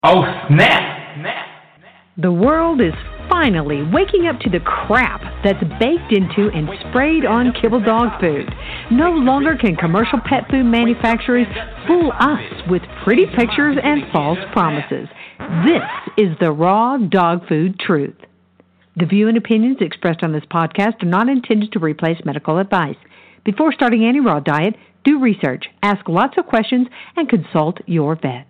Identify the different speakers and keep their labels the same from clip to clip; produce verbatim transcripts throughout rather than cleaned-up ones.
Speaker 1: Oh, snap! Snap!
Speaker 2: The world is finally waking up to the crap that's baked into and sprayed on kibble dog food. No longer can commercial pet food manufacturers fool us with pretty pictures and false promises. This is the raw dog food truth. The view and opinions expressed on this podcast are not intended to replace medical advice. Before starting any raw diet, do research, ask lots of questions, and consult your vet.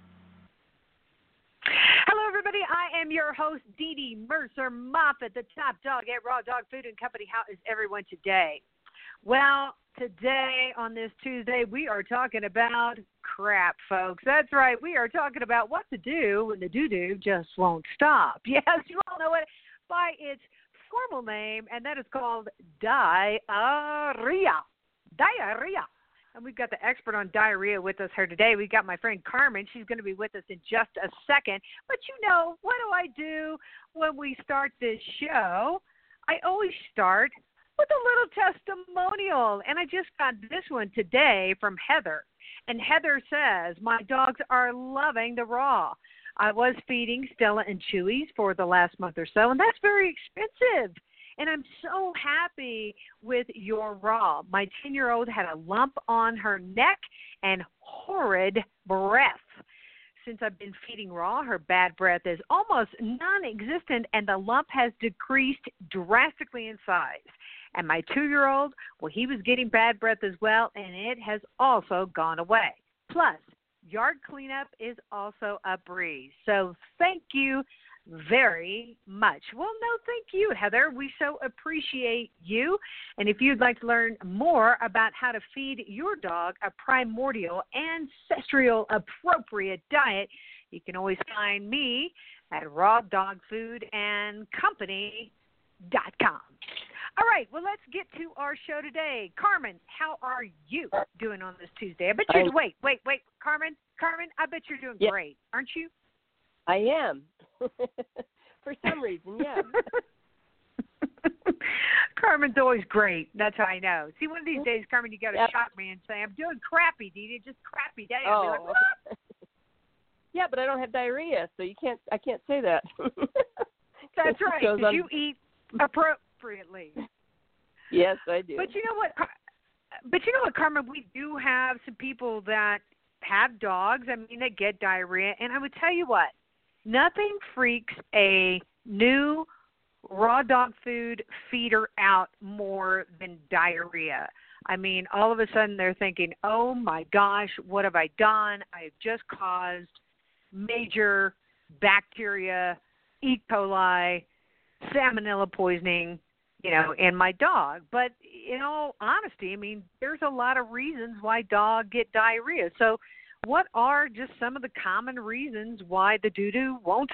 Speaker 3: Hello, everybody. I am your host, Dee Dee Mercer Moffat, the top dog at Raw Dog Food and Company. How is everyone today? Well, today on this Tuesday, we are talking about crap, folks. That's right. We are talking about what to do when the doo-doo just won't stop. Yes, you all know it by its formal name, and that is called diarrhea. Diarrhea. And we've got the expert on diarrhea with us here today. We've got my friend Carmen. She's going to be with us in just a second. But you know, what do I do when we start this show? I always start with a little testimonial. And I just got this one today from Heather. And Heather says, my dogs are loving the raw. I was feeding Stella and Chewy's for the last month or so, and that's very expensive. And I'm so happy with your raw. My ten-year-old had a lump on her neck and horrid breath. Since I've been feeding raw, her bad breath is almost non-existent, and the lump has decreased drastically in size. And my two-year-old, well, he was getting bad breath as well, and it has also gone away. Plus, yard cleanup is also a breeze. So thank you very much. Well, no, thank you, Heather. We so appreciate you. And if you'd like to learn more about how to feed your dog a primordial, ancestral, appropriate diet, you can always find me at raw dog food and company dot com. All right, well, let's get to our show today. Carmen, how are you doing on this Tuesday? I bet you're, wait, wait, wait, Carmen, Carmen, I bet you're doing
Speaker 4: yeah.
Speaker 3: great, aren't you?
Speaker 4: I am. For some reason, yeah.
Speaker 3: Carmen's always great. That's how I know. See, one of these days, Carmen, you got to
Speaker 4: yep.
Speaker 3: shock me and say, I'm doing crappy, Dee Dee, just crappy day.
Speaker 4: Oh.
Speaker 3: I'll be like, what?
Speaker 4: Yeah, but I don't have diarrhea, so you can't. I can't say that.
Speaker 3: That's right, because you eat appropriately.
Speaker 4: Yes, I do.
Speaker 3: But you know what? But you know what, Carmen? We do have some people that have dogs. I mean, they get diarrhea, and I would tell you what. Nothing freaks a new raw dog food feeder out more than diarrhea. I mean, all of a sudden they're thinking, oh, my gosh, what have I done? I've just caused major bacteria, E. coli, salmonella poisoning, you know, in my dog. But in all honesty, I mean, there's a lot of reasons why dogs get diarrhea. So what are just some of the common reasons why the doo-doo won't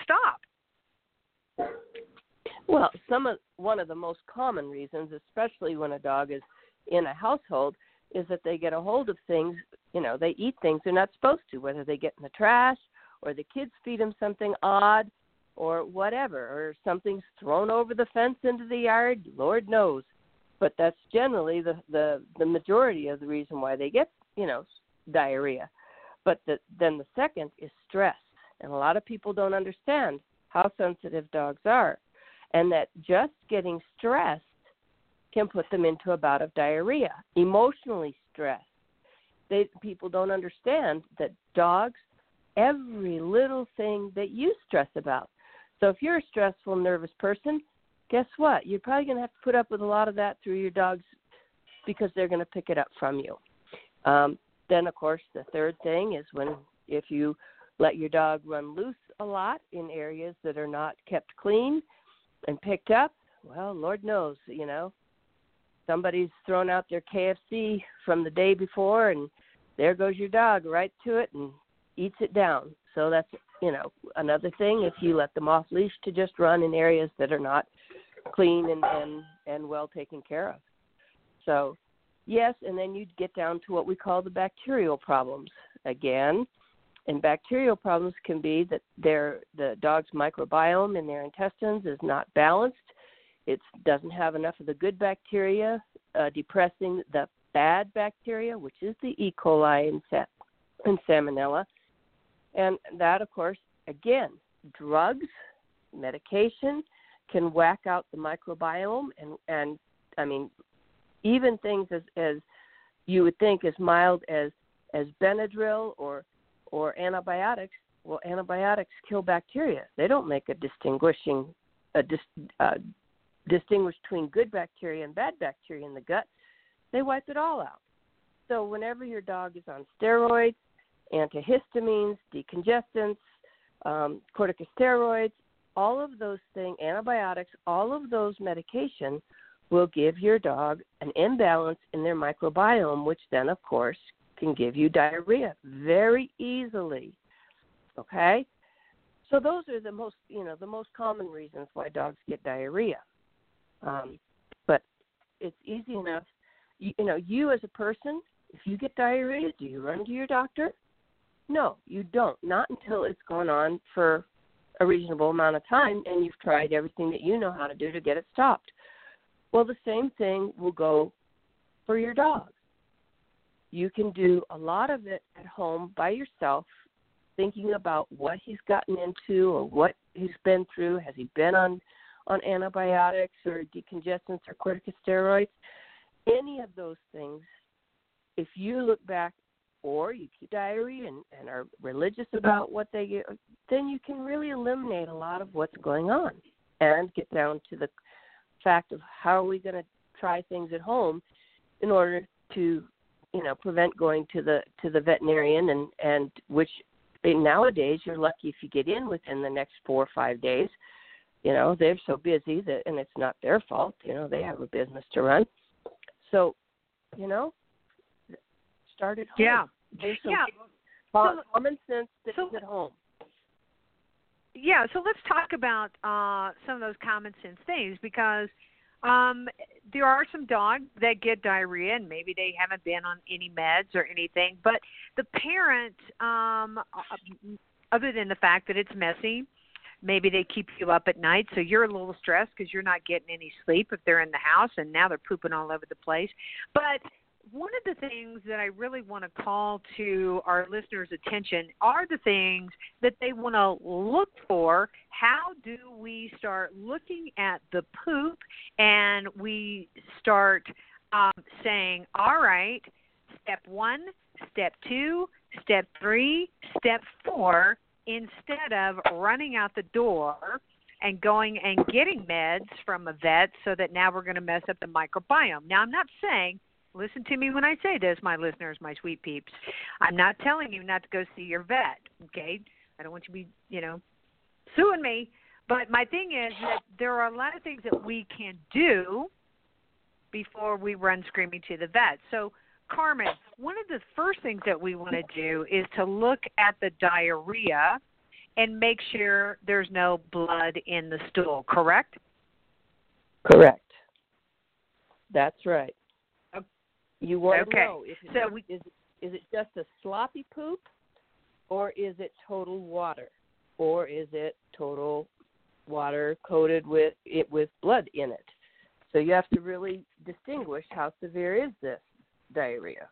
Speaker 3: stop?
Speaker 4: Well, some of one of the most common reasons, especially when a dog is in a household, is that they get a hold of things, you know, they eat things they're not supposed to, whether they get in the trash or the kids feed them something odd or whatever, or something's thrown over the fence into the yard, Lord knows. But that's generally the, the, the majority of the reason why they get, you know, diarrhea. But the, then the second is stress. And a lot of people don't understand how sensitive dogs are, and that just getting stressed can put them into a bout of diarrhea, emotionally stressed. They, people don't understand that dogs, every little thing that you stress about. So if you're a stressful, nervous person, guess what? You're probably going to have to put up with a lot of that through your dogs because they're going to pick it up from you. Um, Then, of course, the third thing is when if you let your dog run loose a lot in areas that are not kept clean and picked up, well, Lord knows, you know, somebody's thrown out their K F C from the day before, and there goes your dog right to it and eats it down. So that's, you know, another thing if you let them off leash to just run in areas that are not clean and, and, and well taken care of. So, yes, and then you'd get down to what we call the bacterial problems again. And bacterial problems can be that their the dog's microbiome in their intestines is not balanced. It doesn't have enough of the good bacteria, uh, depressing the bad bacteria, which is the E. coli and, sa- and salmonella. And that, of course, again, drugs, medication can whack out the microbiome, and, and I mean, even things as, as you would think as mild as, as Benadryl or or antibiotics. Well, antibiotics kill bacteria. They don't make a distinguishing a dis, uh, distinguish between good bacteria and bad bacteria in the gut. They wipe it all out. So whenever your dog is on steroids, antihistamines, decongestants, um, corticosteroids, all of those things, antibiotics, all of those medications will give your dog an imbalance in their microbiome, which then, of course, can give you diarrhea very easily. Okay? So those are the most, you know, the most common reasons why dogs get diarrhea. Um, but it's easy enough. You, you know, you as a person, if you get diarrhea, do you run to your doctor? No, you don't. Not until it's gone on for a reasonable amount of time and you've tried everything that you know how to do to get it stopped. Well, the same thing will go for your dog. You can do a lot of it at home by yourself, thinking about what he's gotten into or what he's been through. Has he been on, on antibiotics or decongestants or corticosteroids? Any of those things, if you look back or you keep diary and, and are religious about what they get, then you can really eliminate a lot of what's going on and get down to the fact of how are we going to try things at home in order to, you know, prevent going to the to the veterinarian, and, and which nowadays you're lucky if you get in within the next four or five days. You know, they're so busy that, and it's not their fault. You know, they have a business to run. So, you know, start at home.
Speaker 3: Yeah.
Speaker 4: There's some
Speaker 3: yeah.
Speaker 4: common, common sense things
Speaker 3: so,
Speaker 4: at home.
Speaker 3: Yeah, so let's talk about uh, some of those common sense things, because um, there are some dogs that get diarrhea and maybe they haven't been on any meds or anything, but the parent, um, other than the fact that it's messy, maybe they keep you up at night, so you're a little stressed because you're not getting any sleep if they're in the house and now they're pooping all over the place. But one of the things that I really want to call to our listeners' attention are the things that they want to look for. How do we start looking at the poop and we start um, saying, all right, step one, step two, step three, step four, instead of running out the door and going and getting meds from a vet so that now we're going to mess up the microbiome. Now, I'm not saying, listen to me when I say this, my listeners, my sweet peeps. I'm not telling you not to go see your vet, okay? I don't want you to be, you know, suing me. But my thing is that there are a lot of things that we can do before we run screaming to the vet. So, Carmen, one of the first things that we want to do is to look at the diarrhea and make sure there's no blood in the stool, correct?
Speaker 4: Correct. That's right. You want
Speaker 3: okay.
Speaker 4: to know if it,
Speaker 3: so we,
Speaker 4: is, is it just a sloppy poop, or is it total water, or is it total water coated with it with blood in it? So you have to really distinguish how severe is this diarrhea.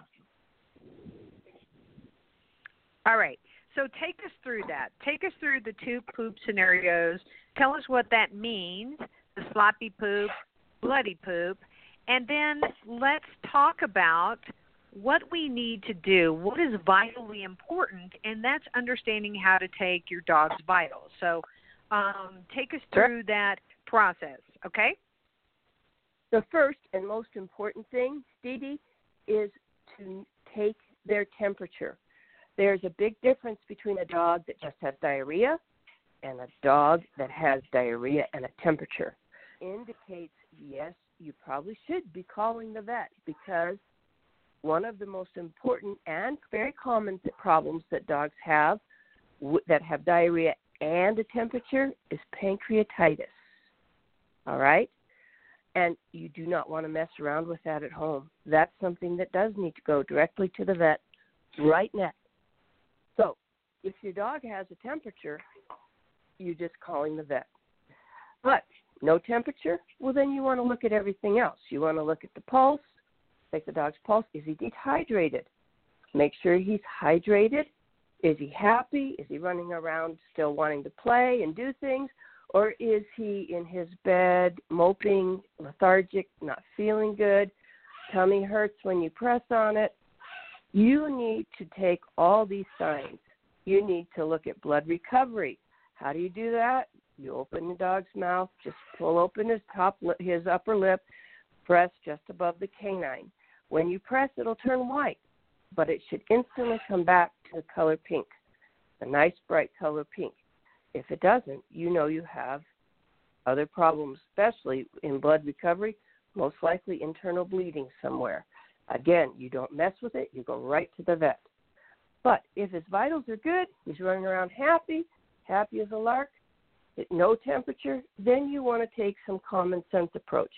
Speaker 3: All right. So take us through that. Take us through the two poop scenarios. Tell us what that means, the sloppy poop, bloody poop. And then let's talk about what we need to do, what is vitally important, and that's understanding how to take your dog's vitals. So um, take us through that process, okay?
Speaker 4: The first and most important thing, Stevie, is to take their temperature. There's a big difference between a dog that just has diarrhea and a dog that has diarrhea and a temperature. Indicates, yes, you probably should be calling the vet, because one of the most important and very common problems that dogs have w- that have diarrhea and a temperature is pancreatitis. All right? And you do not want to mess around with that at home. That's something that does need to go directly to the vet right now. So if your dog has a temperature, you're just calling the vet. But no temperature, well, then you want to look at everything else. You want to look at the pulse, take the dog's pulse. Is he dehydrated? Make sure he's hydrated Is he happy? Is he running around still wanting to play and do things? Or is he in his bed, moping, lethargic, not feeling good? Tummy hurts when you press on it. You need to take all these signs. You need to look at blood recovery. How do you do that? You open the dog's mouth, just pull open his top, lip, his upper lip, press just above the canine. When you press, it'll turn white, but it should instantly come back to the color pink, a nice bright color pink. If it doesn't, you know you have other problems, especially in blood recovery, most likely internal bleeding somewhere. Again, you don't mess with it. You go right to the vet. But if his vitals are good, he's running around happy, happy as a lark, at no temperature, then you want to take some common sense approach.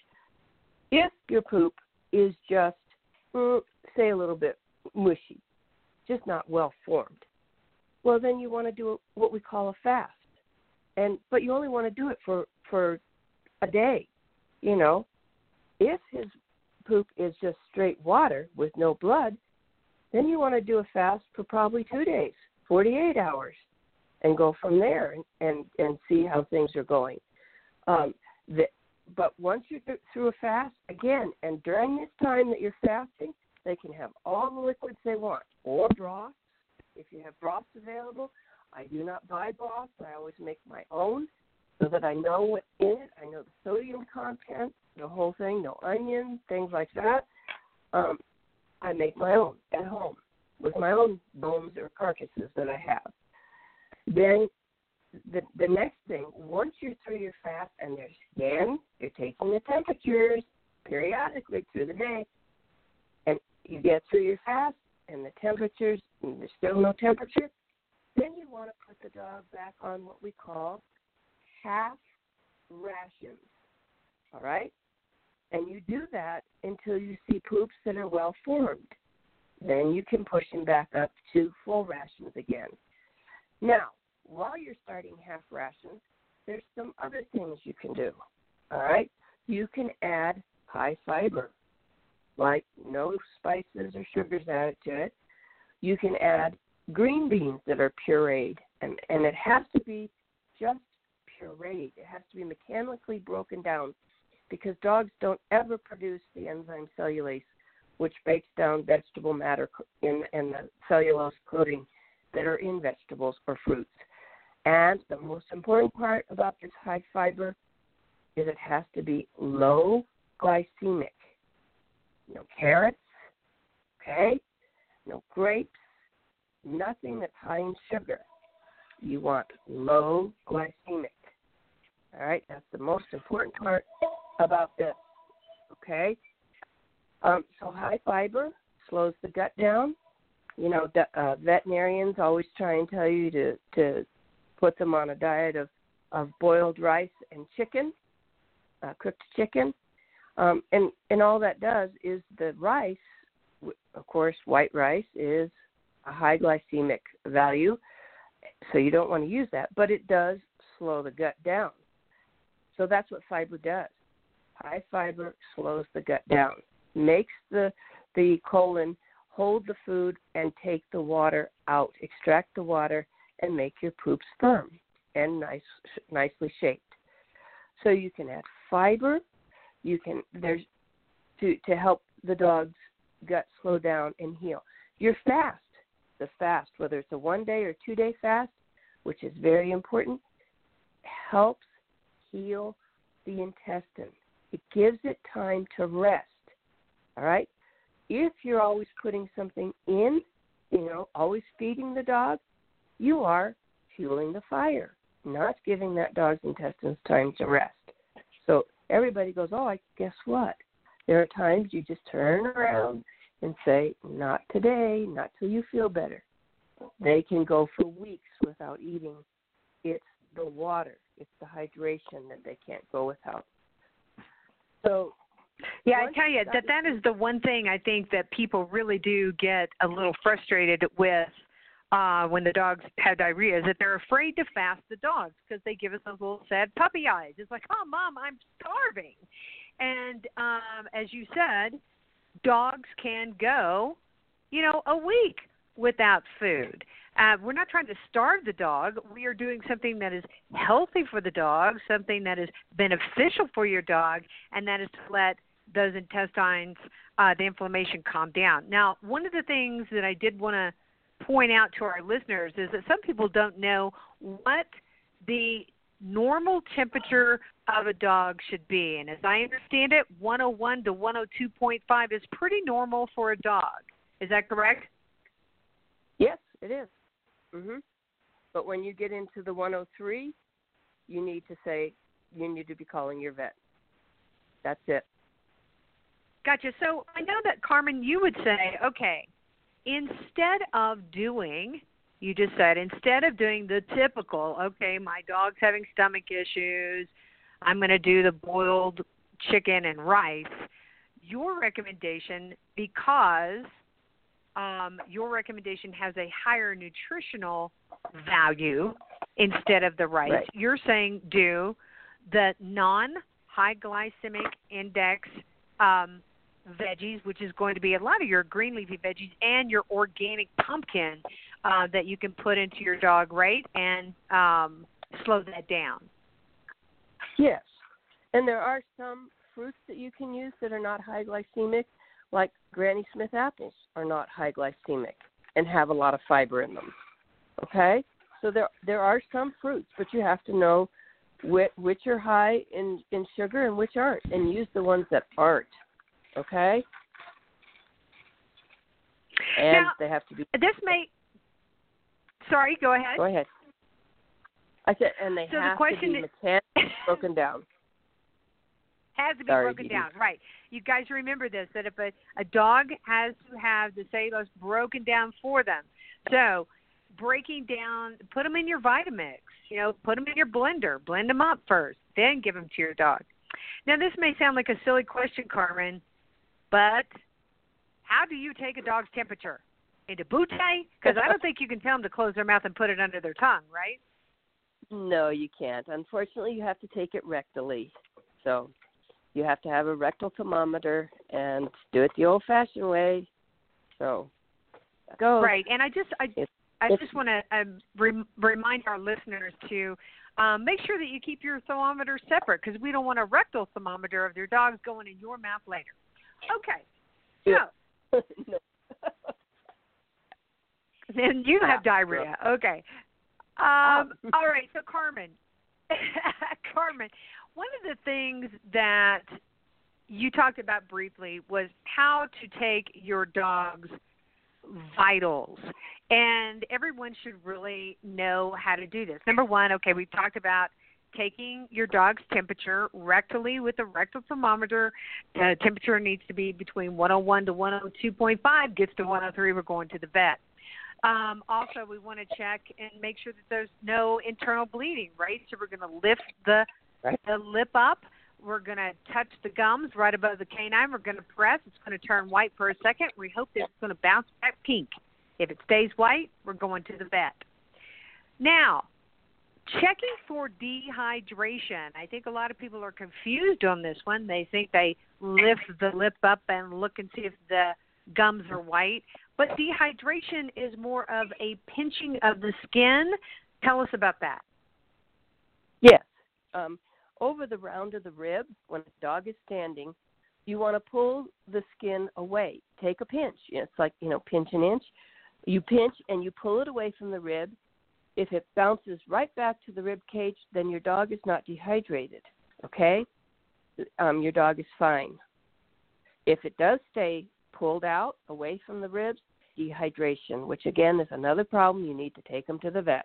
Speaker 4: If your poop is just, mm, say, a little bit mushy, just not well formed, well, then you want to do what we call a fast. And but you only want to do it for, for a day, you know. If his poop is just straight water with no blood, then you want to do a fast for probably two days, forty-eight hours, and go from there and, and, and see how things are going. Um, the, but once you're through a fast, again, and during this time that you're fasting, they can have all the liquids they want, or broth. If you have broths available, I do not buy broth. I always make my own so that I know what's in it. I know the sodium content, the whole thing, no onions, things like that. Um, I make my own at home with my own bones or carcasses that I have. Then the the next thing, once you're through your fast and there's again, you're taking the temperatures periodically through the day, and you get through your fast and the temperatures, and there's still no temperature, then you want to put the dog back on what we call half rations, all right? And you do that until you see poops that are well formed. Then you can push him back up to full rations again. Now, while you're starting half rations, there's some other things you can do, all right? You can add high fiber, like no spices or sugars added to it. You can add green beans that are pureed, and, and it has to be just pureed. It has to be mechanically broken down because dogs don't ever produce the enzyme cellulase, which breaks down vegetable matter in, in the cellulose coating that are in vegetables or fruits. And the most important part about this high fiber is it has to be low glycemic. No carrots, okay? No grapes, nothing that's high in sugar. You want low glycemic. All right, that's the most important part about this, okay? Um, so high fiber slows the gut down. You know, uh, veterinarians always try and tell you to, to put them on a diet of, of boiled rice and chicken, uh, cooked chicken. Um, and, and all that does is the rice, of course, white rice is a high glycemic value, so you don't want to use that, but it does slow the gut down. So that's what fiber does. High fiber slows the gut down, makes the the colon hold the food and take the water out, extract the water, and make your poops firm and nice, nicely shaped. So you can add fiber. You can there's to to help the dog's gut slow down and heal. Your fast, the fast, whether it's a one day or two day fast, which is very important, helps heal the intestine. It gives it time to rest. All right? If you're always putting something in, you know, always feeding the dog, you are fueling the fire, not giving that dog's intestines time to rest. So everybody goes, oh, I guess what? There are times you just turn around and say, not today, not till you feel better. They can go for weeks without eating. It's the water. It's the hydration that they can't go without. So,
Speaker 3: yeah, I tell you, that that is the one thing I think that people really do get a little frustrated with uh, when the dogs have diarrhea, is that they're afraid to fast the dogs because they give us those little sad puppy eyes. It's like, oh, Mom, I'm starving. And um, as you said, dogs can go, you know, a week without food. Uh, we're not trying to starve the dog. We are doing something that is healthy for the dog, something that is beneficial for your dog, and that is to let those intestines, uh, the inflammation calm down. Now, one of the things that I did want to point out to our listeners is that some people don't know what the normal temperature of a dog should be. And as I understand it, one oh one to one oh two point five is pretty normal for a dog. Is that correct?
Speaker 4: Yes, it is. Mhm. But when you get into the one oh three, you need to say you need to be calling your vet. That's it.
Speaker 3: Gotcha. So I know that, Carmen, you would say, okay, instead of doing, you just said, instead of doing the typical, okay, my dog's having stomach issues, I'm going to do the boiled chicken and rice, your recommendation, because um, your recommendation has a higher nutritional value instead of the rice,
Speaker 4: right.
Speaker 3: You're saying do the non-high glycemic index um, veggies, which is going to be a lot of your green leafy veggies and your organic pumpkin uh, that you can put into your dog, right, and um, slow that down.
Speaker 4: Yes. And there are some fruits that you can use that are not high glycemic, like Granny Smith apples are not high glycemic and have a lot of fiber in them. Okay? So there there are some fruits, but you have to know which, which are high in, in sugar and which aren't, and use the ones that aren't. Okay? And
Speaker 3: now,
Speaker 4: they have to be...
Speaker 3: This may... Sorry, go ahead.
Speaker 4: Go ahead. I said, and they
Speaker 3: so
Speaker 4: have
Speaker 3: the question
Speaker 4: to be mechanically broken down.
Speaker 3: Has to be
Speaker 4: Sorry,
Speaker 3: broken
Speaker 4: Dee Dee.
Speaker 3: down, right. You guys remember this, that if a, a dog has to have the cellulose broken down for them. So breaking down, put them in your Vitamix, you know, put them in your blender, blend them up first, then give them to your dog. Now, this may sound like a silly question, Carmen, but how do you take a dog's temperature? Into butte? Because I don't think you can tell them to close their mouth and put it under their tongue, right?
Speaker 4: No, you can't. Unfortunately, you have to take it rectally. So you have to have a rectal thermometer and do it the old-fashioned way. So go.
Speaker 3: Right, and I just I,
Speaker 4: It's,
Speaker 3: I
Speaker 4: it's,
Speaker 3: just want to um, re- remind our listeners to um, make sure that you keep your thermometer separate because we don't want a rectal thermometer of your dog's going in your mouth later. Okay, so
Speaker 4: no.
Speaker 3: then you have diarrhea. Okay. Um,
Speaker 4: Oh.
Speaker 3: all right, so Carmen, Carmen, one of the things that you talked about briefly was how to take your dog's vitals. And everyone should really know how to do this. Number one, okay, we've talked about taking your dog's temperature rectally with a rectal thermometer. The temperature needs to be between one oh one to one oh two point five. Gets to one oh three, we're going to the vet. Um, also, we want to check and make sure that there's no internal bleeding, right? So we're going to lift the,
Speaker 4: Right.
Speaker 3: the lip up. We're going to touch the gums right above the canine. We're going to press. It's going to turn white for a second. We hope that it's going to bounce back pink. If it stays white, we're going to the vet. Now, checking for dehydration. I think a lot of people are confused on this one. They think they lift the lip up and look and see if the gums are white. But dehydration is more of a pinching of the skin. Tell us about that.
Speaker 4: Yes. Um, over the round of the rib, when a dog is standing, you want to pull the skin away. Take a pinch. It's like, you know, pinch an inch. You pinch and you pull it away from the rib. If it bounces right back to the rib cage, then your dog is not dehydrated, okay? Um, your dog is fine. If it does stay pulled out away from the ribs, dehydration, which again is another problem. You need to take them to the vet.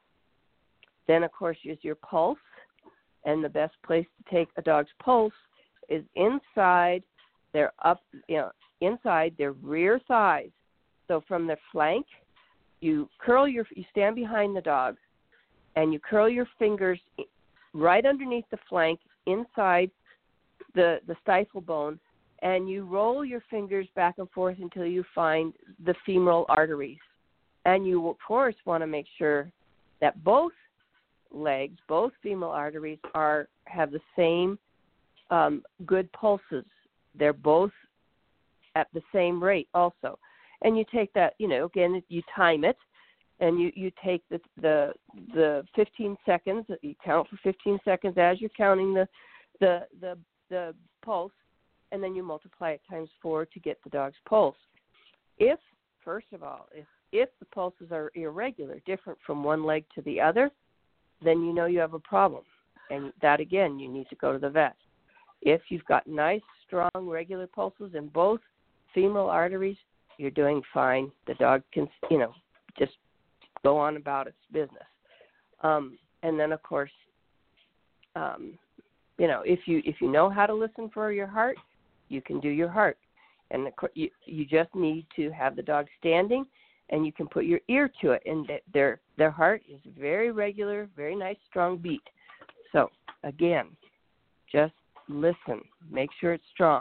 Speaker 4: Then, of course, use your pulse, and the best place to take a dog's pulse is inside their up, you know, inside their rear thighs. So from the flank, you curl your, you stand behind the dog, and you curl your fingers right underneath the flank, inside the the stifle bone, and you roll your fingers back and forth until you find the femoral arteries. And you, of course, want to make sure that both legs, both femoral arteries, are have the same um, good pulses. They're both at the same rate also. And you take that, you know, again, you time it, and you, you take the, the the fifteen seconds. You count for fifteen seconds as you're counting the the the, the pulse, and then you multiply it times four to get the dog's pulse. If, first of all, if if the pulses are irregular, different from one leg to the other, then you know you have a problem, and that again you need to go to the vet. If you've got nice, strong, regular pulses in both femoral arteries, you're doing fine. The dog can, you know, just go on about its business. Um, and then, of course, um, you know, if you if you know how to listen for your heart, you can do your heart. And the, you, you just need to have the dog standing, and you can put your ear to it, and their their heart is very regular, very nice, strong beat. So, again, just listen. Make sure it's strong.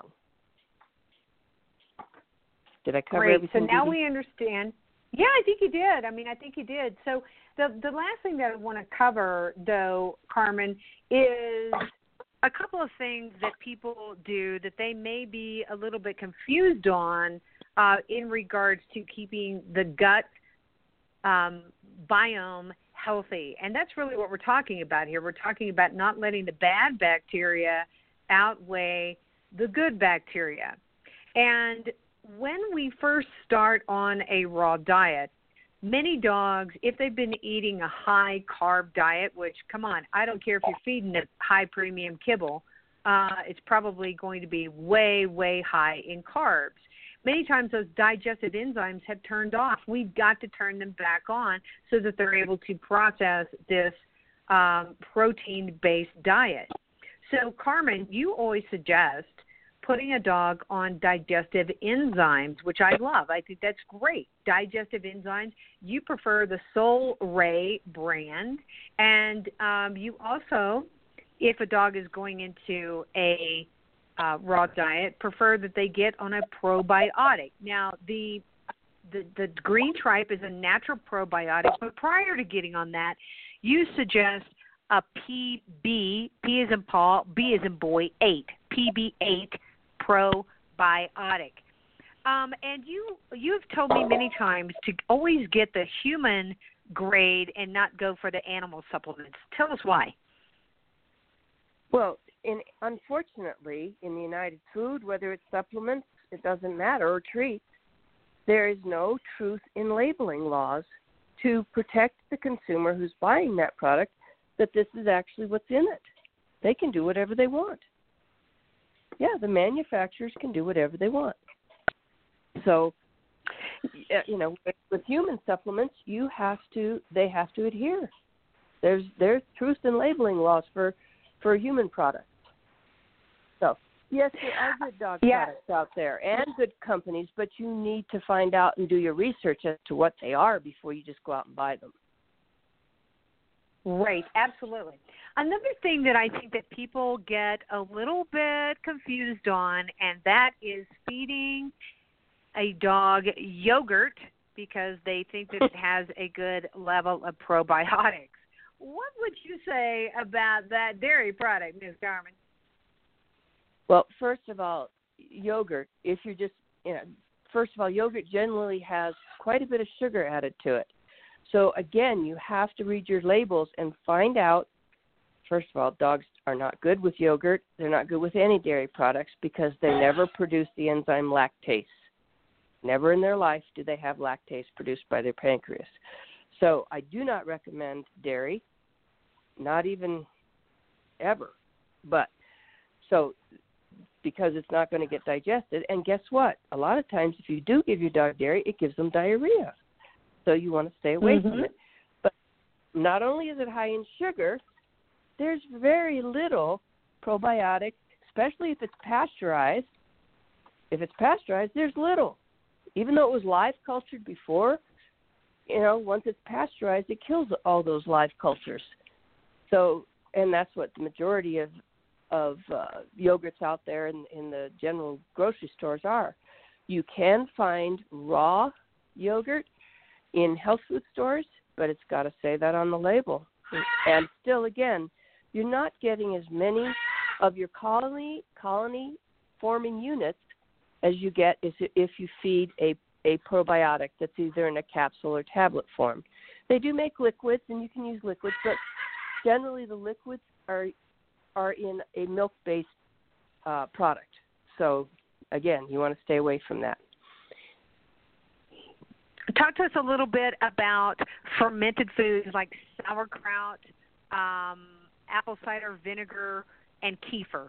Speaker 4: Did I cover
Speaker 3: Great.
Speaker 4: everything?
Speaker 3: So now
Speaker 4: Dee Dee?
Speaker 3: we understand. Yeah, I think you did. I mean, I think you did. So the the last thing that I want to cover, though, Carmen, is a couple of things that people do that they may be a little bit confused on uh, in regards to keeping the gut um, biome healthy. And that's really what we're talking about here. We're talking about not letting the bad bacteria outweigh the good bacteria. And when we first start on a raw diet, many dogs, if they've been eating a high-carb diet, which, come on, I don't care if you're feeding a high-premium kibble, uh, it's probably going to be way, way high in carbs. Many times those digestive enzymes have turned off. We've got to turn them back on so that they're able to process this um, protein-based diet. So, Carmen, you always suggest putting a dog on digestive enzymes, which I love. I think that's great. Digestive enzymes. You prefer the Soul Ray brand, and um, you also, if a dog is going into a uh, raw diet, prefer that they get on a probiotic. Now, the the, the green tripe is a natural probiotic, but prior to getting on that, you suggest a P B, P as in Paul, B as in boy, eight, P B eight probiotic. Um, and you, you've told me many times to always get the human grade and not go for the animal supplements. Tell us why.
Speaker 4: Well, in, unfortunately, in the United Food, whether it's supplements, it doesn't matter, or treats, there is no truth in labeling laws to protect the consumer who's buying that product that this is actually what's in it. They can do whatever they want. Yeah, the manufacturers can do whatever they want. So, you know, with human supplements, you have to, they have to adhere. There's there's truth in labeling laws for, for human products. So, yes, there are good dog
Speaker 3: yeah.
Speaker 4: products out there and good companies, but you need to find out and do your research as to what they are before you just go out and buy them.
Speaker 3: Right, absolutely. Another thing that I think that people get a little bit confused on, and that is feeding a dog yogurt because they think that it has a good level of probiotics. What would you say about that dairy product, Miz Carmen?
Speaker 4: Well, first of all, yogurt, if you're just, you know, first of all, yogurt generally has quite a bit of sugar added to it. So, again, you have to read your labels and find out, first of all, dogs are not good with yogurt. They're not good with any dairy products because they never produce the enzyme lactase. Never in their life do they have lactase produced by their pancreas. So I do not recommend dairy, not even ever. But so because it's not going to get digested. And guess what? A lot of times if you do give your dog dairy, it gives them diarrhea. So you want to stay away mm-hmm. from it. But not only is it high in sugar, there's very little probiotic, especially if it's pasteurized. If it's pasteurized, there's little. Even though it was live cultured before, you know, once it's pasteurized, it kills all those live cultures. So, and that's what the majority of of uh, yogurts out there in, in the general grocery stores are. You can find raw yogurt in health food stores, but it's got to say that on the label. And still, again, you're not getting as many of your colony colony forming units as you get if you feed a, a probiotic that's either in a capsule or tablet form. They do make liquids, and you can use liquids, but generally the liquids are are in a milk-based uh, product. So, again, you want to stay away from that.
Speaker 3: Talk to us a little bit about fermented foods like sauerkraut, um, apple cider vinegar, and kefir.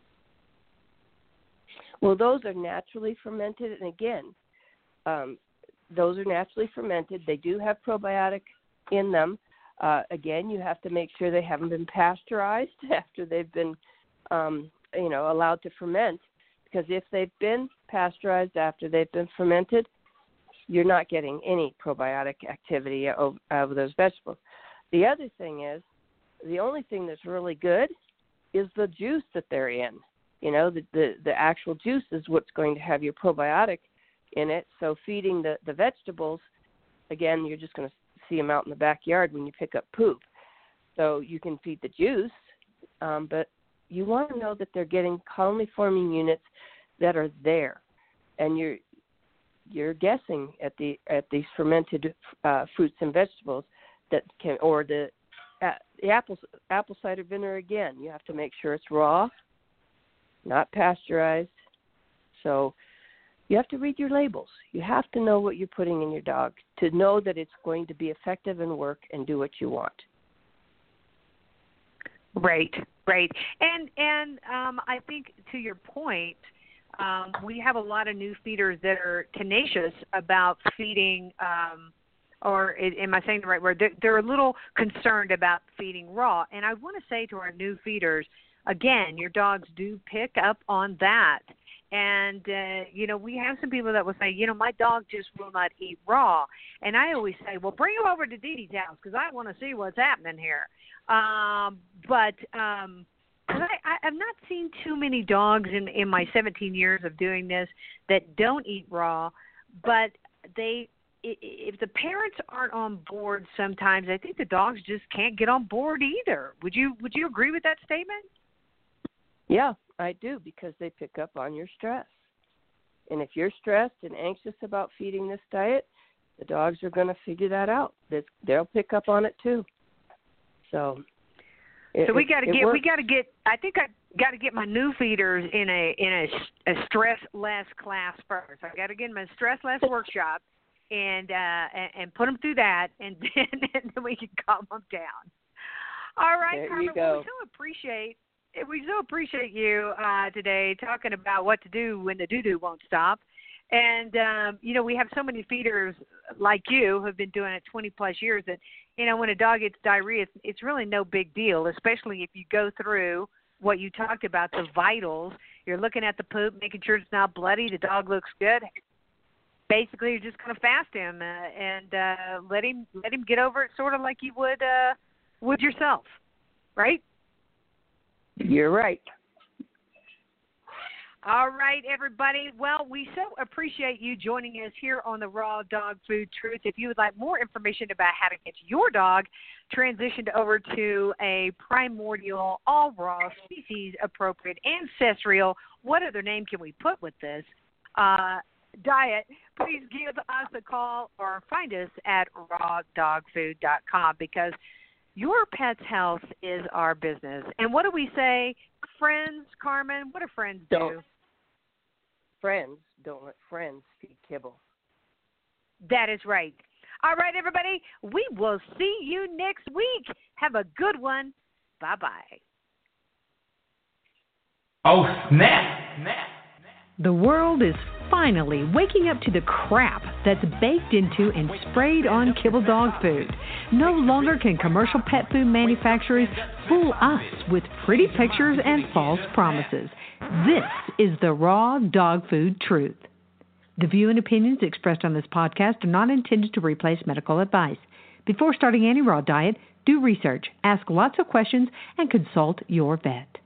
Speaker 4: Well, those are naturally fermented, and again, um, those are naturally fermented. They do have probiotic in them. Uh, again, you have to make sure they haven't been pasteurized after they've been, um, you know, allowed to ferment. Because if they've been pasteurized after they've been fermented, you're not getting any probiotic activity out of those vegetables. The other thing is, the only thing that's really good is the juice that they're in. You know, the, the, the actual juice is what's going to have your probiotic in it. So feeding the, the vegetables, again, you're just going to see them out in the backyard when you pick up poop. So you can feed the juice, um, but you want to know that they're getting colony forming units that are there, and you're you're guessing at the at these fermented uh, fruits and vegetables that can, or the uh, the apple apple cider vinegar. Again, you have to make sure it's raw, not pasteurized. So you have to read your labels. You have to know what you're putting in your dog to know that it's going to be effective and work and do what you want.
Speaker 3: Right, right. And and um, I think to your point, um, we have a lot of new feeders that are tenacious about feeding, um, or am I saying the right word? They're, they're a little concerned about feeding raw. And I want to say to our new feeders, again, your dogs do pick up on that. And, uh, you know, we have some people that will say, you know, my dog just will not eat raw. And I always say, well, bring him over to Dee Dee's house because I want to see what's happening here. Um, but um, cause I, I, I've not seen too many dogs in, in my seventeen years of doing this that don't eat raw. But they, if the parents aren't on board sometimes, I think the dogs just can't get on board either. Would you Would you agree with that statement?
Speaker 4: Yeah, I do, because they pick up on your stress. And if you're stressed and anxious about feeding this diet, the dogs are going to figure that out. They'll pick up on it too. So, it,
Speaker 3: so we got to get.
Speaker 4: Works.
Speaker 3: We got to get. I think I got to get my new feeders in a in a, a stress less class first. I got to get them a stress less workshop, and uh, and, and put them through that, and then and then we can calm them down. All right,
Speaker 4: there
Speaker 3: Carmen.
Speaker 4: You go.
Speaker 3: Well, we so appreciate. We so appreciate you uh, today talking about what to do when the doo-doo won't stop. And, um, you know, we have so many feeders like you who have been doing it twenty plus years that, you know, when a dog gets diarrhea, it's, it's really no big deal, especially if you go through what you talked about, the vitals. You're looking at the poop, making sure it's not bloody, the dog looks good. Basically, you're just going to fast him uh, and uh, let him let him get over it sort of like you would uh, would yourself, right?
Speaker 4: You're right.
Speaker 3: All right, everybody. Well, we so appreciate you joining us here on the Raw Dog Food Truth. If you would like more information about how to get your dog transitioned over to a primordial, all raw, species-appropriate, ancestral, what other name can we put with this, uh, diet, please give us a call or find us at raw dog food dot com, because your pet's health is our business. And what do we say? Friends, Carmen, what do friends do?
Speaker 4: Don't. Friends don't let friends feed kibble.
Speaker 3: That is right. All right, everybody. We will see you next week. Have a good one. Bye-bye.
Speaker 1: Oh, snap, snap.
Speaker 2: The world is finally waking up to the crap that's baked into and sprayed on kibble dog food. No longer can commercial pet food manufacturers fool us with pretty pictures and false promises. This is the Raw Dog Food Truth. The view and opinions expressed on this podcast are not intended to replace medical advice. Before starting any raw diet, do research, ask lots of questions, and consult your vet.